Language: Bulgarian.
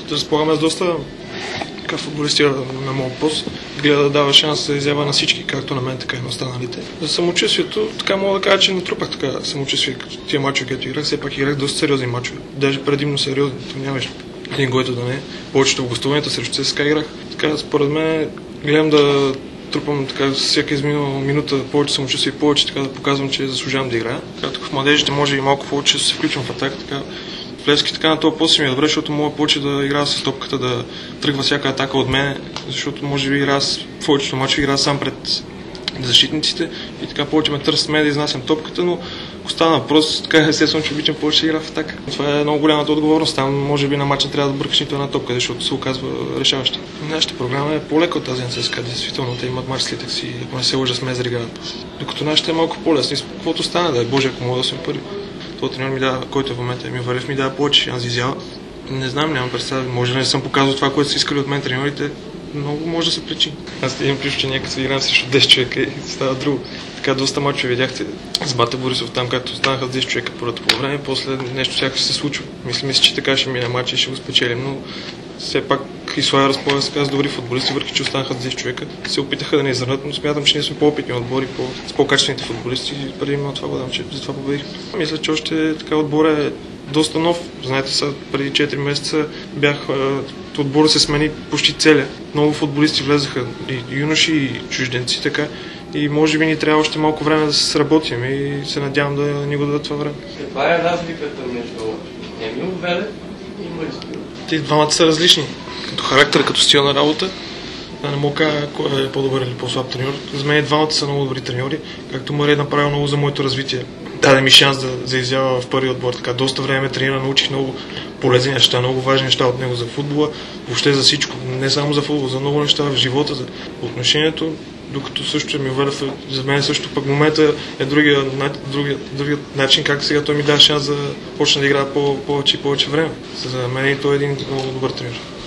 разполагаме с доста футболисти на моят пост. Гледа да дава шанс да изява на всички, както на мен, така и на останалите. За самочувствието, така мога да кажа, че натрупах така самочувствие. Тия мачове, където играх, все пак играх доста сериозни мачове. Даже предимно сериозни. Там нямаш един, който да не е. Повечето в гостуванията срещу ЦСКА играх. Така, според мен, гледам да трупам така всяка изминала минута повече самочувствие и повече така да показвам, че заслужавам да играя. Както в младежите може и малко повече да се включвам в атака, така в Левски така на този пост ми е добре, защото мога повече да играя с топката, да тръгва всяка атака от мен, защото може би играя в повечето мачове играя сам пред защитниците и така повече ме търсят мен да изнасям топката, но остана въпрос, така естествено, че обичам повече да игра в атака. Това е много голямата отговорност. Там може би на матча трябва да бъркаш нито една топка, защото се оказва решаваща. Нашата програма е по-лека от тази на ЦСКА, действително. Те имат мач след си, ако не се лъжа с Мезри играят. Докато нашата е малко по-лесна. Каквото стане, да е Боже, ако мога да съм първи. Този треньор ми дава, който в момента ми Валев, ми дава повече шанс да изява. Не знам, нямам представа. Може да не съм показал това, което са искали от мен треньорите. Много може да се причини. Аз имам плюс, че някак се играем срещу 10 човека и става друго. Така доста мачове видяхте с Бата Борисов там, както останаха с 10 човека първото по време, после нещо сякаш се случва. Мисля, че така ще мине матч и ще го спечелим, но все пак и Славия разполага с добри футболисти, въпреки че останаха с 10 човека. Се опитаха да ни изравнят, но смятам, че ние сме по-опитни отбори, с по-качествените футболисти и предимно това го дам, че затова победих. Мисля, че още така отбор е доста нов. Знаете, са преди 4 месеца отбора се смени почти целия. Много футболисти влезаха, и юноши, и чужденци, така. И може би ни трябва още малко време да се сработим и се надявам да ни го дадат това време. Каква е разликата между Емил Велев и Маристил? Те двамата са различни. Като характер, като стил на работа. Да не мога кажа кой е по-добър или по-слаб треньор. За мен двамата са много добри треньори, както Мария направил много за моето развитие. Даде ми шанс да изява в първи отбор. Така, доста време тренира, научих много полезни неща, много важни неща от него за футбола, въобще за всичко. Не само за футбол, за много неща в живота, за отношението. Докато също Емил Велев, за мен също пък момента е другия начин, как сега той ми дава шанс да почне да играе повече и повече време. За мен и той е един много добър треньор.